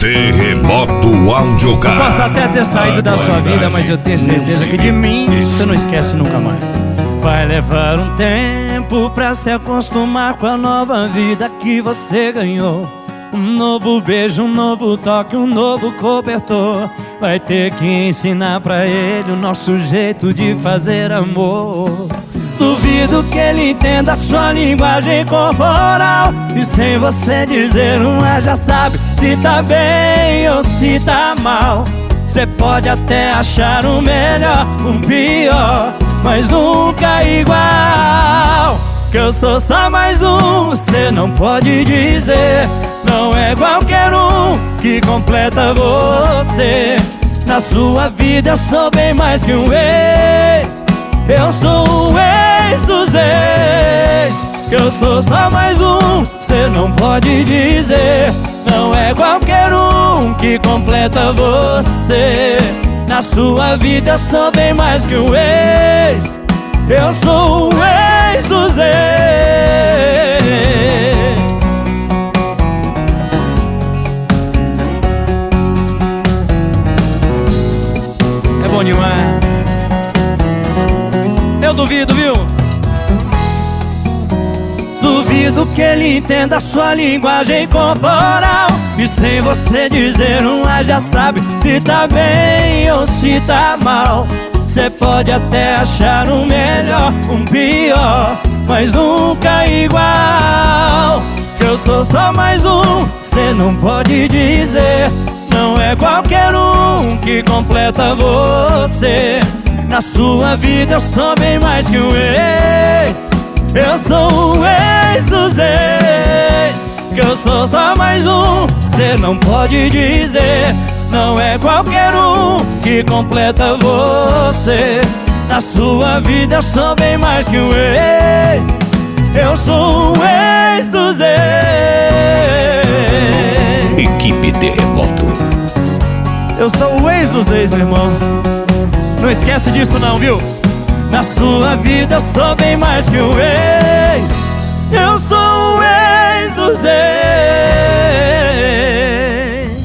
Terremoto Audiocast. Posso até ter saído da sua vida, mas eu tenho certeza que de mim você não esquece nunca mais. Vai levar um tempo pra se acostumar com a nova vida que você ganhou. Um novo beijo, um novo toque, um novo cobertor. Vai ter que ensinar pra ele o nosso jeito de fazer amor. Duvido que ele entenda a sua linguagem corporal, e sem você dizer uma já sabe se tá bem ou se tá mal. Cê pode até achar um melhor, um pior, mas nunca igual. Que eu sou só mais um, cê não pode dizer. Não é qualquer um que completa você. Na sua vida eu sou bem mais que um ex. Eu sou o ex dos ex. Que eu sou só mais um, cê não pode dizer. Não é qualquer um que completa você. Na sua vida eu sou bem mais que um ex. Eu sou o ex dos ex. É bom demais. Eu duvido, viu? Duvido que ele entenda a sua linguagem corporal, e sem você dizer uma já sabe se tá bem ou se tá mal. Cê pode até achar um melhor, um pior, mas nunca igual. Que eu sou só mais um, cê não pode dizer. Não é qualquer um que completa você. Na sua vida eu sou bem mais que um ex. Eu sou o ex dos ex. Que eu sou só mais um, cê não pode dizer. Não é qualquer um que completa você. Na sua vida eu sou bem mais que um ex. Eu sou o ex dos ex. Equipe Terremoto. Eu sou o ex dos ex, meu irmão. Não esquece disso não, viu? Na sua vida eu sou bem mais que um ex. Eu sou o ex dos ex.